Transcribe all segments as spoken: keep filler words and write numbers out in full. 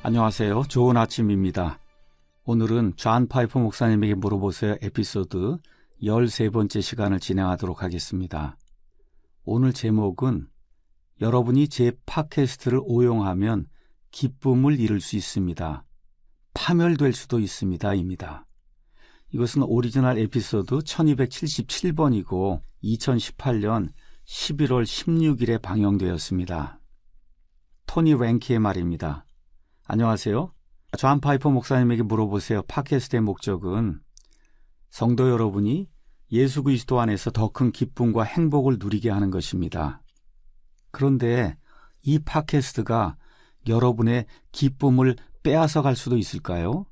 안녕하세요. 좋은 아침입니다. 오늘은 존 파이퍼 목사님에게 물어보세요 에피소드 열세 번째 시간을 진행하도록 하겠습니다. 오늘 제목은 여러분이 제 팟캐스트를 오용하면 기쁨을 잃을 수 있습니다. 파멸될 수도 있습니다. 입니다. 이것은 오리지널 에피소드 천이백칠십칠 번이고 이천십팔 년 십일월 십육일에 방영되었습니다. 토니 랭키의 말입니다. 안녕하세요. 존 파이퍼 목사님에게 물어보세요 팟캐스트의 목적은 성도 여러분이 예수 그리스도 안에서 더 큰 기쁨과 행복을 누리게 하는 것입니다. 그런데 이 팟캐스트가 여러분의 기쁨을 빼앗아갈 수도 있을까요?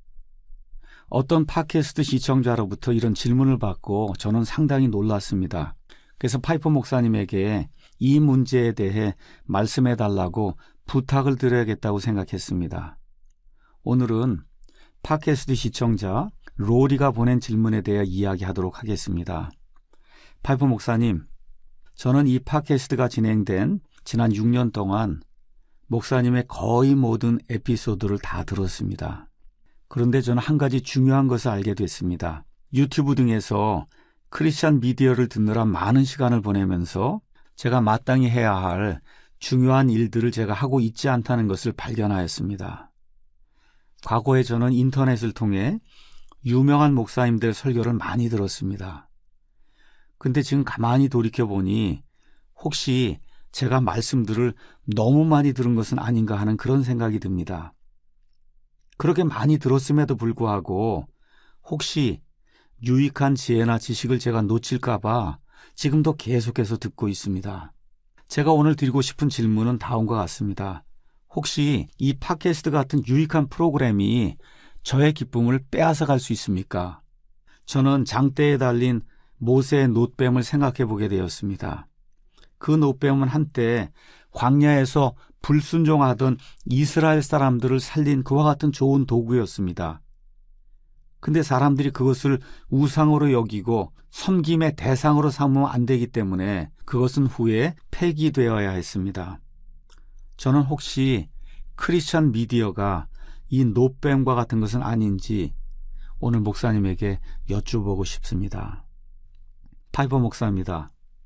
어떤 팟캐스트 시청자로부터 이런 질문을 받고 저는 상당히 놀랐습니다. 그래서 파이퍼 목사님에게 이 문제에 대해 말씀해달라고 부탁을 드려야겠다고 생각했습니다. 오늘은 팟캐스트 시청자 로리가 보낸 질문에 대해 이야기하도록 하겠습니다. 파이퍼 목사님, 저는 이 팟캐스트가 진행된 지난 육 년 동안 목사님의 거의 모든 에피소드를 다 들었습니다. 그런데 저는 한 가지 중요한 것을 알게 됐습니다. 유튜브 등에서 크리스찬 미디어를 듣느라 많은 시간을 보내면서 제가 마땅히 해야 할 중요한 일들을 제가 하고 있지 않다는 것을 발견하였습니다. 과거에 저는 인터넷을 통해 유명한 목사님들 설교를 많이 들었습니다. 근데 지금 가만히 돌이켜보니 혹시 제가 말씀들을 너무 많이 들은 것은 아닌가 하는 그런 생각이 듭니다. 그렇게 많이 들었음에도 불구하고 혹시 유익한 지혜나 지식을 제가 놓칠까 봐 지금도 계속해서 듣고 있습니다. 제가 오늘 드리고 싶은 질문은 다음과 같습니다. 혹시 이 팟캐스트 같은 유익한 프로그램이 저의 기쁨을 빼앗아갈 수 있습니까? 저는 장대에 달린 모세의 놋뱀을 생각해 보게 되었습니다. 그 놋뱀은 한때 광야에서 불순종하던 이스라엘 사람들을 살린 그와 같은 좋은 도구였습니다. 근데 사람들이 그것을 우상으로 여기고 섬김의 대상으로 삼으면 안 되기 때문에 그것은 후에 폐기되어야 했습니다. 저는 혹시 크리스찬 미디어가 이 놋뱀과 같은 것은 아닌지 오늘 목사님에게 여쭈보고 싶습니다. 파이퍼 목사입니다.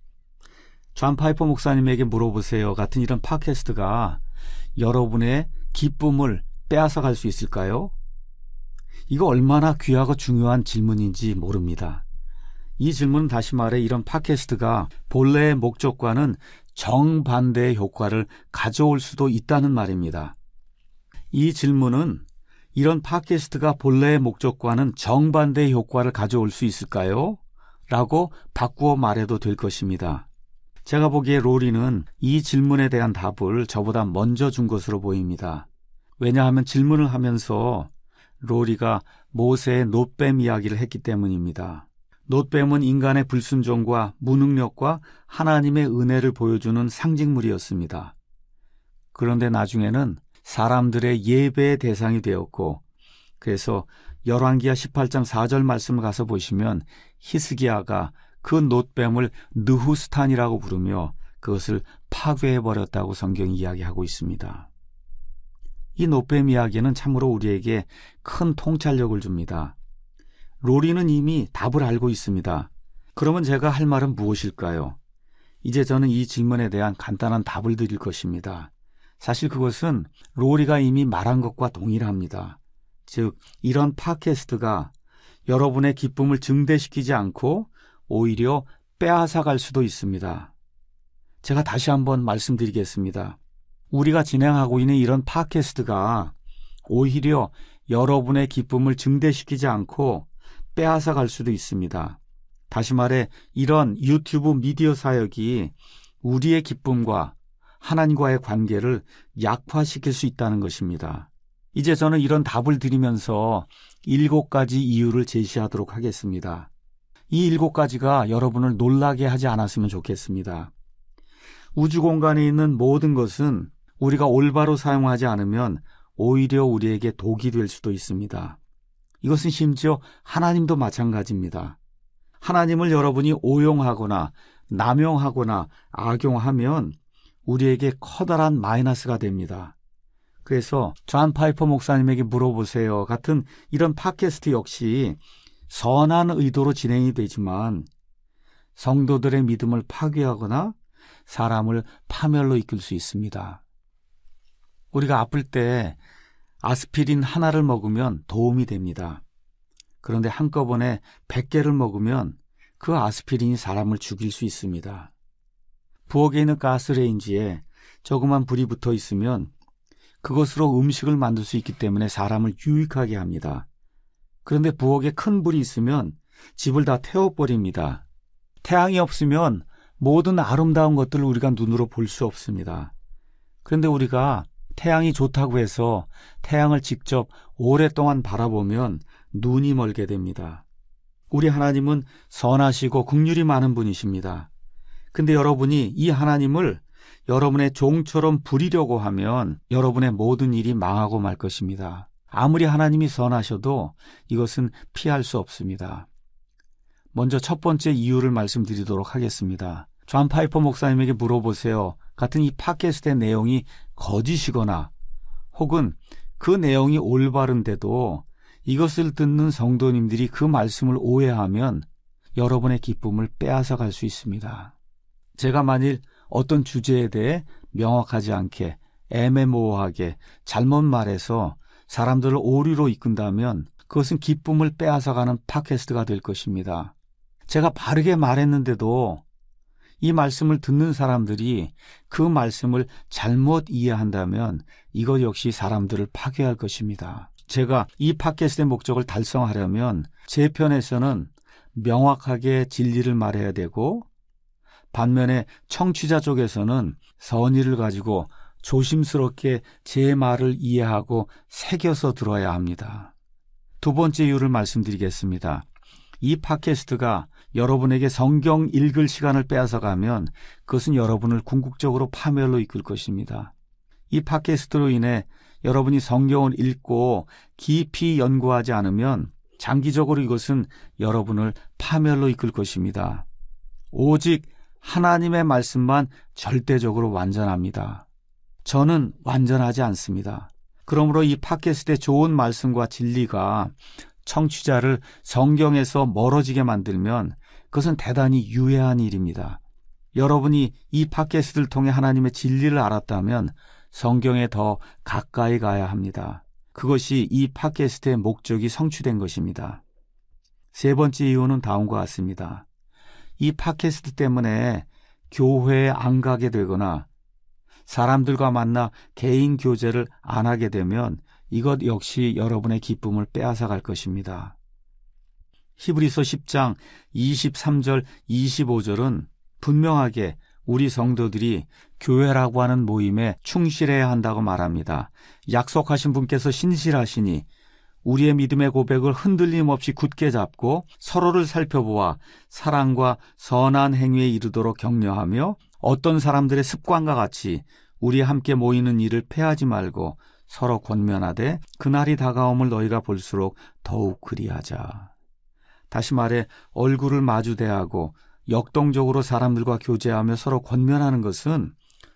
존 파이퍼 목사님에게 물어보세요 같은 이런 팟캐스트가 여러분의 기쁨을 빼앗아갈 수 있을까요? 이거 얼마나 귀하고 중요한 질문인지 모릅니다. 이 질문은 다시 말해 이런 팟캐스트가 본래의 목적과는 정반대의 효과를 가져올 수도 있다는 말입니다. 이 질문은 이런 팟캐스트가 본래의 목적과는 정반대의 효과를 가져올 수 있을까요? 라고 바꾸어 말해도 될 것입니다. 제가 보기에 로리는 이 질문에 대한 답을 저보다 먼저 준 것으로 보입니다. 왜냐하면 질문을 하면서 로리가 모세의 놋뱀 이야기를 했기 때문입니다. 놋뱀은 인간의 불순종과 무능력과 하나님의 은혜를 보여주는 상징물이었습니다. 그런데 나중에는 사람들의 예배의 대상이 되었고 그래서 열왕기하 십팔 장 사 절 말씀을 가서 보시면 히스기야가 그 놋뱀을 느후스탄이라고 부르며 그것을 파괴해버렸다고 성경이 이야기하고 있습니다. 이 놋뱀 이야기는 참으로 우리에게 큰 통찰력을 줍니다. 로리는 이미 답을 알고 있습니다. 그러면 제가 할 말은 무엇일까요? 이제 저는 이 질문에 대한 간단한 답을 드릴 것입니다. 사실 그것은 로리가 이미 말한 것과 동일합니다. 즉, 이런 팟캐스트가 여러분의 기쁨을 증대시키지 않고 오히려 빼앗아갈 수도 있습니다. 제가 다시 한번 말씀드리겠습니다. 우리가 진행하고 있는 이런 팟캐스트가 오히려 여러분의 기쁨을 증대시키지 않고 빼앗아갈 수도 있습니다. 다시 말해 이런 유튜브 미디어 사역이 우리의 기쁨과 하나님과의 관계를 약화시킬 수 있다는 것입니다. 이제 저는 이런 답을 드리면서 일곱 가지 이유를 제시하도록 하겠습니다. 이 일곱 가지가 여러분을 놀라게 하지 않았으면 좋겠습니다. 우주 공간에 있는 모든 것은 우리가 올바로 사용하지 않으면 오히려 우리에게 독이 될 수도 있습니다. 이것은 심지어 하나님도 마찬가지입니다. 하나님을 여러분이 오용하거나 남용하거나 악용하면 우리에게 커다란 마이너스가 됩니다. 그래서 존 파이퍼 목사님에게 물어보세요 같은 이런 팟캐스트 역시 선한 의도로 진행이 되지만 성도들의 믿음을 파괴하거나 사람을 파멸로 이끌 수 있습니다. 우리가 아플 때 아스피린 하나를 먹으면 도움이 됩니다. 그런데 한꺼번에 백 개를 먹으면 그 아스피린이 사람을 죽일 수 있습니다. 부엌에 있는 가스레인지에 조그만 불이 붙어 있으면 그것으로 음식을 만들 수 있기 때문에 사람을 유익하게 합니다. 그런데 부엌에 큰 불이 있으면 집을 다 태워버립니다. 태양이 없으면 모든 아름다운 것들을 우리가 눈으로 볼 수 없습니다. 그런데 우리가 태양이 좋다고 해서 태양을 직접 오랫동안 바라보면 눈이 멀게 됩니다. 우리 하나님은 선하시고 긍휼이 많은 분이십니다. 근데 여러분이 이 하나님을 여러분의 종처럼 부리려고 하면 여러분의 모든 일이 망하고 말 것입니다. 아무리 하나님이 선하셔도 이것은 피할 수 없습니다. 먼저 첫 번째 이유를 말씀드리도록 하겠습니다. 존 파이퍼 목사님에게 물어보세요 같은 이 팟캐스트의 내용이 거짓이거나 혹은 그 내용이 올바른데도 이것을 듣는 성도님들이 그 말씀을 오해하면 여러분의 기쁨을 빼앗아 갈 수 있습니다. 제가 만일 어떤 주제에 대해 명확하지 않게 애매모호하게 잘못 말해서 사람들을 오류로 이끈다면 그것은 기쁨을 빼앗아가는 팟캐스트가 될 것입니다. 제가 바르게 말했는데도 이 말씀을 듣는 사람들이 그 말씀을 잘못 이해한다면 이것 역시 사람들을 파괴할 것입니다. 제가 이 팟캐스트의 목적을 달성하려면 제 편에서는 명확하게 진리를 말해야 되고 반면에 청취자 쪽에서는 선의를 가지고 조심스럽게 제 말을 이해하고 새겨서 들어야 합니다. 두 번째 이유를 말씀드리겠습니다. 이 팟캐스트가 여러분에게 성경 읽을 시간을 빼앗아가면 그것은 여러분을 궁극적으로 파멸로 이끌 것입니다. 이 팟캐스트로 인해 여러분이 성경을 읽고 깊이 연구하지 않으면 장기적으로 이것은 여러분을 파멸로 이끌 것입니다. 오직 하나님의 말씀만 절대적으로 완전합니다. 저는 완전하지 않습니다. 그러므로 이 팟캐스트의 좋은 말씀과 진리가 청취자를 성경에서 멀어지게 만들면 그것은 대단히 유해한 일입니다. 여러분이 이 팟캐스트를 통해 하나님의 진리를 알았다면 성경에 더 가까이 가야 합니다. 그것이 이 팟캐스트의 목적이 성취된 것입니다. 세 번째 이유는 다음과 같습니다. 이 팟캐스트 때문에 교회에 안 가게 되거나 사람들과 만나 개인 교제를 안 하게 되면 이것 역시 여러분의 기쁨을 빼앗아 갈 것입니다. 히브리서 십 장 이십삼 절 이십오 절은 분명하게 우리 성도들이 교회라고 하는 모임에 충실해야 한다고 말합니다. 약속하신 분께서 신실하시니 우리의 믿음의 고백을 흔들림 없이 굳게 잡고 서로를 살펴보아 사랑과 선한 행위에 이르도록 격려하며 어떤 사람들의 습관과 같이 우리 함께 모이는 일을 패하지 말고 서로 권면하되 그날이 다가옴을 너희가 볼수록 더욱 그리하자. 다시 말해 얼굴을 마주 대하고 역동적으로 사람들과 교제하며 서로 권면하는 것은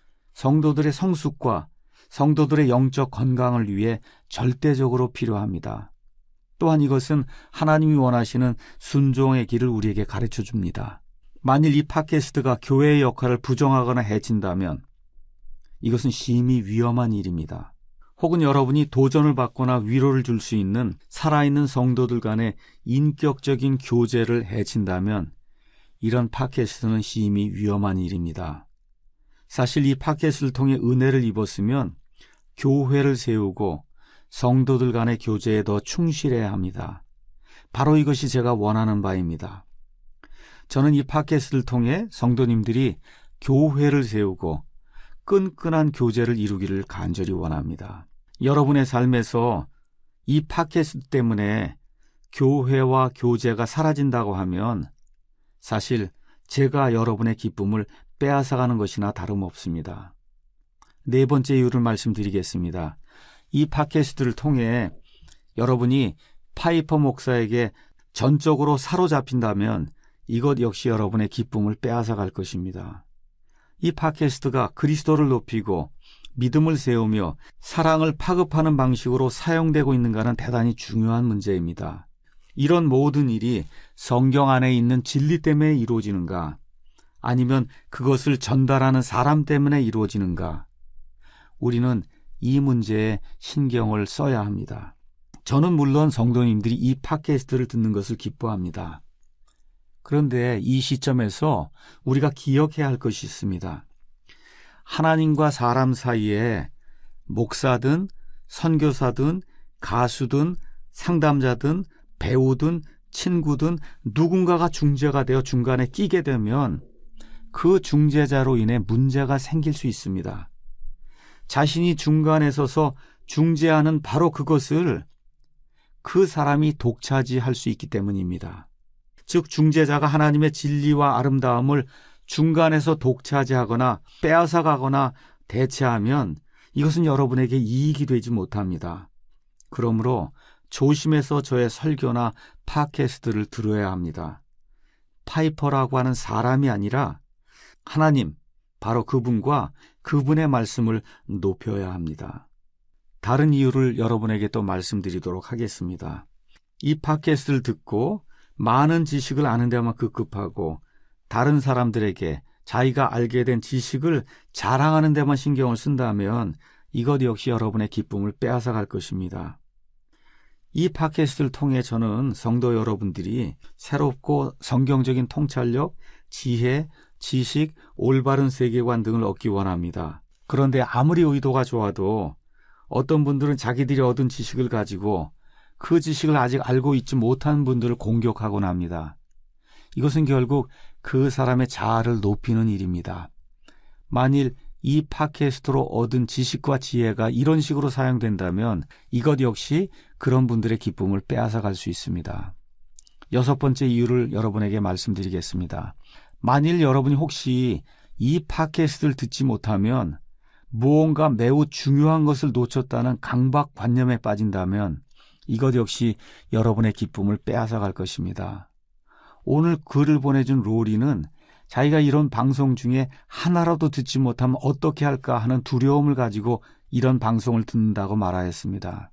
성도들의 성숙과 성도들의 영적 건강을 위해 절대적으로 필요합니다. 또한 이것은 하나님이 원하시는 순종의 길을 우리에게 가르쳐 줍니다. 만일 이 팟캐스트가 교회의 역할을 부정하거나 해친다면 이것은 심히 위험한 일입니다. 혹은 여러분이 도전을 받거나 위로를 줄 수 있는 살아있는 성도들 간의 인격적인 교제를 해친다면 이런 팟캐스트는 심히 위험한 일입니다. 사실 이 팟캐스트를 통해 은혜를 입었으면 교회를 세우고 성도들 간의 교제에 더 충실해야 합니다. 바로 이것이 제가 원하는 바입니다. 저는 이 팟캐스트를 통해 성도님들이 교회를 세우고 끈끈한 교제를 이루기를 간절히 원합니다. 여러분의 삶에서 이 팟캐스트 때문에 교회와 교제가 사라진다고 하면 사실 제가 여러분의 기쁨을 빼앗아가는 것이나 다름없습니다. 네 번째 이유를 말씀드리겠습니다. 이 팟캐스트를 통해 여러분이 파이퍼 목사에게 전적으로 사로잡힌다면 이것 역시 여러분의 기쁨을 빼앗아갈 것입니다. 이 팟캐스트가 그리스도를 높이고 믿음을 세우며 사랑을 파급하는 방식으로 사용되고 있는가는 대단히 중요한 문제입니다. 이런 모든 일이 성경 안에 있는 진리 때문에 이루어지는가, 아니면 그것을 전달하는 사람 때문에 이루어지는가, 우리는 이 문제에 신경을 써야 합니다. 저는 물론 성도님들이 이 팟캐스트를 듣는 것을 기뻐합니다. 그런데 이 시점에서 우리가 기억해야 할 것이 있습니다. 하나님과 사람 사이에 목사든 선교사든 가수든 상담자든 배우든 친구든 누군가가 중재가 되어 중간에 끼게 되면 그 중재자로 인해 문제가 생길 수 있습니다. 자신이 중간에 서서 중재하는 바로 그것을 그 사람이 독차지할 수 있기 때문입니다. 즉 중재자가 하나님의 진리와 아름다움을 중간에서 독차지하거나 빼앗아가거나 대체하면 이것은 여러분에게 이익이 되지 못합니다. 그러므로 조심해서 저의 설교나 팟캐스트를 들어야 합니다. 파이퍼라고 하는 사람이 아니라 하나님, 바로 그분과 그분의 말씀을 높여야 합니다. 다른 이유를 여러분에게 또 말씀드리도록 하겠습니다. 이 팟캐스트를 듣고 많은 지식을 아는 데만 급급하고 다른 사람들에게 자기가 알게 된 지식을 자랑하는 데만 신경을 쓴다면 이것 역시 여러분의 기쁨을 빼앗아갈 것입니다. 이 팟캐스트를 통해 저는 성도 여러분들이 새롭고 성경적인 통찰력, 지혜, 지식, 올바른 세계관 등을 얻기 원합니다. 그런데 아무리 의도가 좋아도 어떤 분들은 자기들이 얻은 지식을 가지고 그 지식을 아직 알고 있지 못한 분들을 공격하곤 합니다. 이것은 결국 그 사람의 자아를 높이는 일입니다. 만일 이 팟캐스트로 얻은 지식과 지혜가 이런 식으로 사용된다면 이것 역시 그런 분들의 기쁨을 빼앗아갈 수 있습니다. 여섯 번째 이유를 여러분에게 말씀드리겠습니다. 만일 여러분이 혹시 이 팟캐스트를 듣지 못하면 무언가 매우 중요한 것을 놓쳤다는 강박관념에 빠진다면 이것 역시 여러분의 기쁨을 빼앗아갈 것입니다. 오늘 글을 보내준 로리는 자기가 이런 방송 중에 하나라도 듣지 못하면 어떻게 할까 하는 두려움을 가지고 이런 방송을 듣는다고 말하였습니다.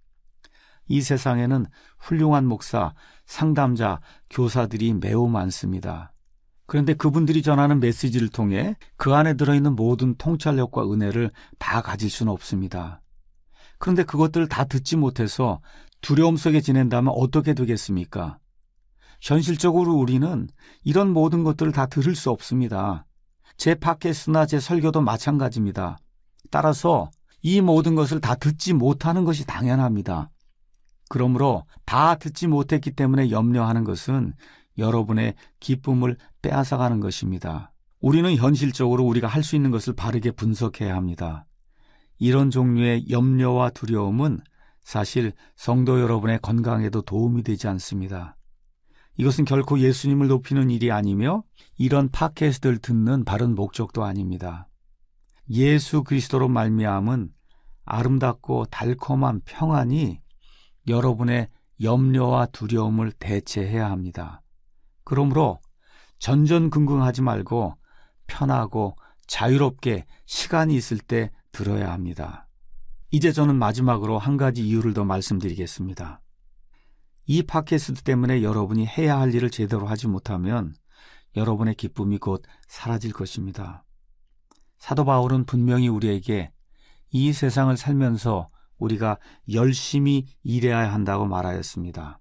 이 세상에는 훌륭한 목사, 상담자, 교사들이 매우 많습니다. 그런데 그분들이 전하는 메시지를 통해 그 안에 들어있는 모든 통찰력과 은혜를 다 가질 수는 없습니다. 그런데 그것들을 다 듣지 못해서 두려움 속에 지낸다면 어떻게 되겠습니까? 현실적으로 우리는 이런 모든 것들을 다 들을 수 없습니다. 제 팟캐스트나 제 설교도 마찬가지입니다. 따라서 이 모든 것을 다 듣지 못하는 것이 당연합니다. 그러므로 다 듣지 못했기 때문에 염려하는 것은 여러분의 기쁨을 빼앗아가는 것입니다. 우리는 현실적으로 우리가 할 수 있는 것을 바르게 분석해야 합니다. 이런 종류의 염려와 두려움은 사실 성도 여러분의 건강에도 도움이 되지 않습니다. 이것은 결코 예수님을 높이는 일이 아니며 이런 팟캐스트를 듣는 바른 목적도 아닙니다. 예수 그리스도로 말미암은 아름답고 달콤한 평안이 여러분의 염려와 두려움을 대체해야 합니다. 그러므로 전전긍긍하지 말고 편하고 자유롭게 시간이 있을 때 들어야 합니다. 이제 저는 마지막으로 한 가지 이유를 더 말씀드리겠습니다. 이 팟캐스트 때문에 여러분이 해야 할 일을 제대로 하지 못하면 여러분의 기쁨이 곧 사라질 것입니다. 사도 바울은 분명히 우리에게 이 세상을 살면서 우리가 열심히 일해야 한다고 말하였습니다.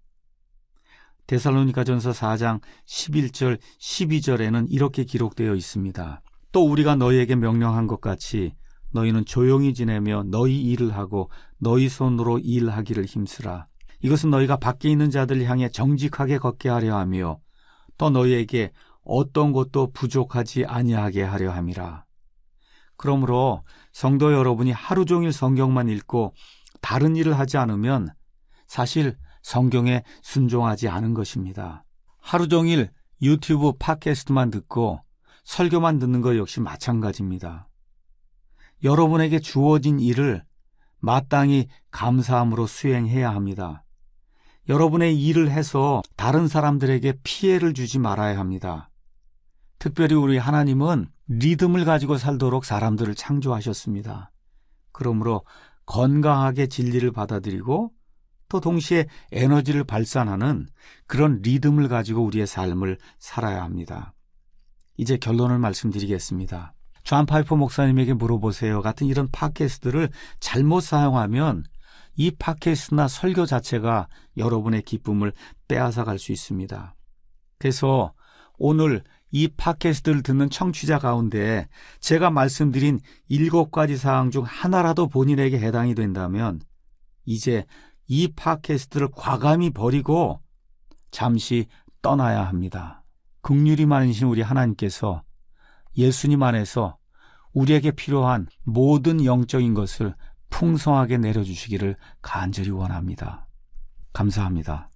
데살로니가전서 사 장 십일 절 십이 절에는 이렇게 기록되어 있습니다. 또 우리가 너희에게 명령한 것 같이 너희는 조용히 지내며 너희 일을 하고 너희 손으로 일하기를 힘쓰라. 이것은 너희가 밖에 있는 자들을 향해 정직하게 걷게 하려 하며 또 너희에게 어떤 것도 부족하지 아니하게 하려 함이라. 그러므로 성도 여러분이 하루 종일 성경만 읽고 다른 일을 하지 않으면 사실 성경에 순종하지 않은 것입니다. 하루 종일 유튜브 팟캐스트만 듣고 설교만 듣는 것 역시 마찬가지입니다. 여러분에게 주어진 일을 마땅히 감사함으로 수행해야 합니다. 여러분의 일을 해서 다른 사람들에게 피해를 주지 말아야 합니다. 특별히 우리 하나님은 리듬을 가지고 살도록 사람들을 창조하셨습니다. 그러므로 건강하게 진리를 받아들이고 또 동시에 에너지를 발산하는 그런 리듬을 가지고 우리의 삶을 살아야 합니다. 이제 결론을 말씀드리겠습니다. 존 파이퍼 목사님에게 물어보세요 같은 이런 팟캐스트를 잘못 사용하면 이 팟캐스트나 설교 자체가 여러분의 기쁨을 빼앗아 갈 수 있습니다. 그래서 오늘 이 팟캐스트를 듣는 청취자 가운데 제가 말씀드린 일곱 가지 사항 중 하나라도 본인에게 해당이 된다면 이제 이 팟캐스트를 과감히 버리고 잠시 떠나야 합니다. 긍휼이 많으신 우리 하나님께서 예수님 안에서 우리에게 필요한 모든 영적인 것을 풍성하게 내려주시기를 간절히 원합니다. 감사합니다.